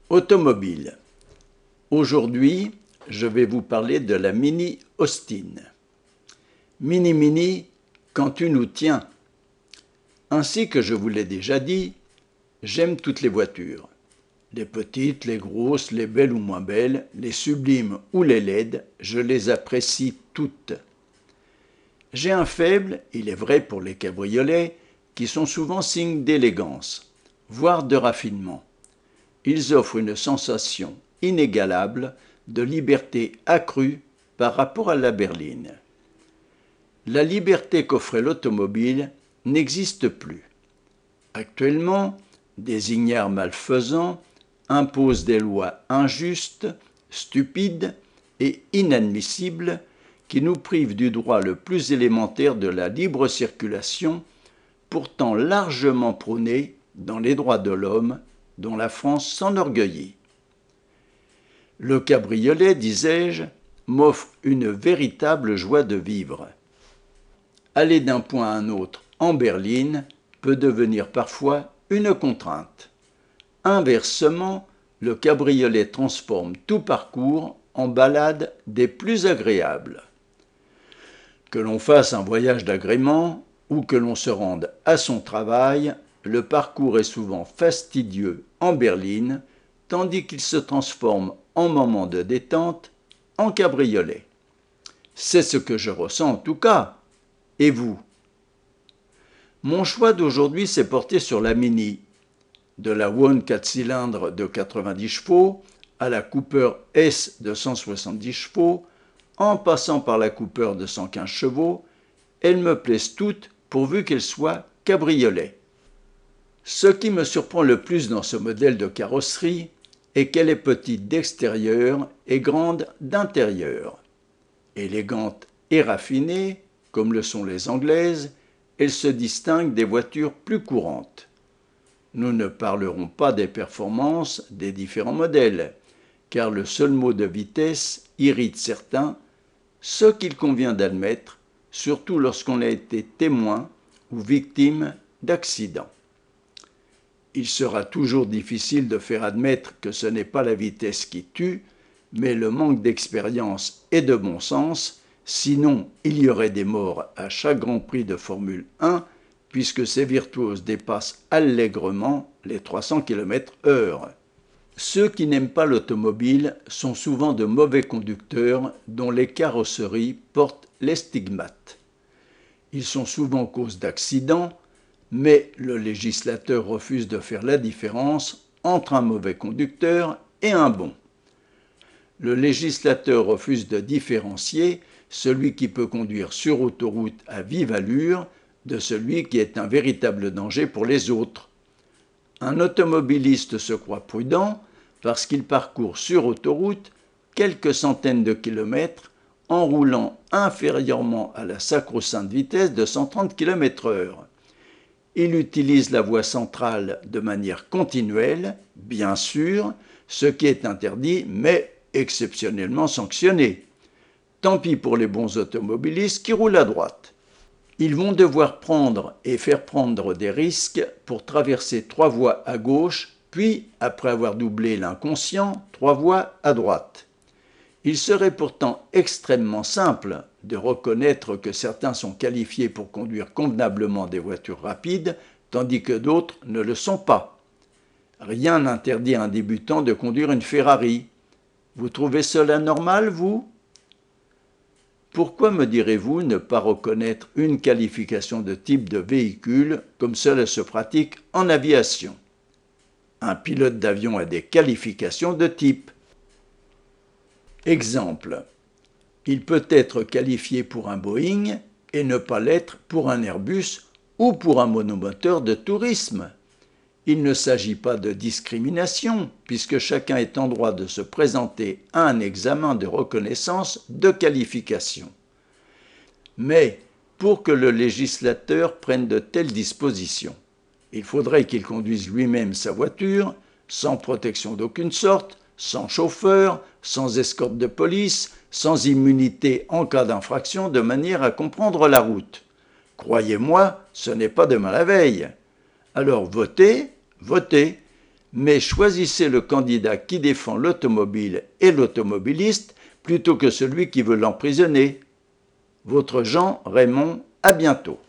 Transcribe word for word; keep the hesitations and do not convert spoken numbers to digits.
Automobile. Aujourd'hui, je vais vous parler de la Mini Austin. Mini Mini, quand tu nous tiens. Ainsi que je vous l'ai déjà dit, j'aime toutes les voitures. Les petites, les grosses, les belles ou moins belles, les sublimes ou les laides, je les apprécie toutes. J'ai un faible, il est vrai, pour les cabriolets, qui sont souvent signes d'élégance, voire de raffinement. Ils offrent une sensation inégalable de liberté accrue par rapport à la berline. La liberté qu'offrait l'automobile n'existe plus. Actuellement, des ignares malfaisants imposent des lois injustes, stupides et inadmissibles qui nous privent du droit le plus élémentaire de la libre circulation, pourtant largement prôné dans les droits de l'homme dont la France s'enorgueillit. Le cabriolet, disais-je, m'offre une véritable joie de vivre. Aller d'un point à un autre en berline peut devenir parfois une contrainte. Inversement, le cabriolet transforme tout parcours en balade des plus agréables. Que l'on fasse un voyage d'agrément ou que l'on se rende à son travail, le parcours est souvent fastidieux en berline, tandis qu'il se transforme en moment de détente en cabriolet. C'est ce que je ressens en tout cas. Et vous? Mon choix d'aujourd'hui s'est porté sur la Mini. De la One quatre cylindres de quatre-vingt-dix chevaux à la Cooper S de cent soixante-dix chevaux, en passant par la Cooper de cent quinze chevaux, elles me plaisent toutes pourvu qu'elles soient cabriolets. Ce qui me surprend le plus dans ce modèle de carrosserie est qu'elle est petite d'extérieur et grande d'intérieur. Élégante et raffinée, comme le sont les anglaises, elle se distingue des voitures plus courantes. Nous ne parlerons pas des performances des différents modèles, car le seul mot de vitesse irrite certains, ce qu'il convient d'admettre, surtout lorsqu'on a été témoin ou victime d'accidents. Il sera toujours difficile de faire admettre que ce n'est pas la vitesse qui tue, mais le manque d'expérience et de bon sens, sinon il y aurait des morts à chaque Grand Prix de Formule un, puisque ces virtuoses dépassent allègrement les trois cents kilomètres heure. Ceux qui n'aiment pas l'automobile sont souvent de mauvais conducteurs dont les carrosseries portent les stigmates. Ils sont souvent cause d'accidents, mais le législateur refuse de faire la différence entre un mauvais conducteur et un bon. Le législateur refuse de différencier celui qui peut conduire sur autoroute à vive allure de celui qui est un véritable danger pour les autres. Un automobiliste se croit prudent parce qu'il parcourt sur autoroute quelques centaines de kilomètres en roulant inférieurement à la sacro-sainte vitesse de cent trente kilomètres heure. Il utilise la voie centrale de manière continuelle, bien sûr, ce qui est interdit, mais exceptionnellement sanctionné. Tant pis pour les bons automobilistes qui roulent à droite. Ils vont devoir prendre et faire prendre des risques pour traverser trois voies à gauche, puis, après avoir doublé l'inconscient, trois voies à droite. Il serait pourtant extrêmement simple de reconnaître que certains sont qualifiés pour conduire convenablement des voitures rapides, tandis que d'autres ne le sont pas. Rien n'interdit à un débutant de conduire une Ferrari. Vous trouvez cela normal, vous ? Pourquoi, me direz-vous, ne pas reconnaître une qualification de type de véhicule comme cela se pratique en aviation ? Un pilote d'avion a des qualifications de type. Exemple, il peut être qualifié pour un Boeing et ne pas l'être pour un Airbus ou pour un monomoteur de tourisme. Il ne s'agit pas de discrimination, puisque chacun est en droit de se présenter à un examen de reconnaissance de qualification. Mais pour que le législateur prenne de telles dispositions, il faudrait qu'il conduise lui-même sa voiture, sans protection d'aucune sorte, sans chauffeur, sans escorte de police, sans immunité en cas d'infraction, de manière à comprendre la route. Croyez-moi, ce n'est pas demain la veille. Alors votez, votez, mais choisissez le candidat qui défend l'automobile et l'automobiliste plutôt que celui qui veut l'emprisonner. Votre Jean Raymond, à bientôt.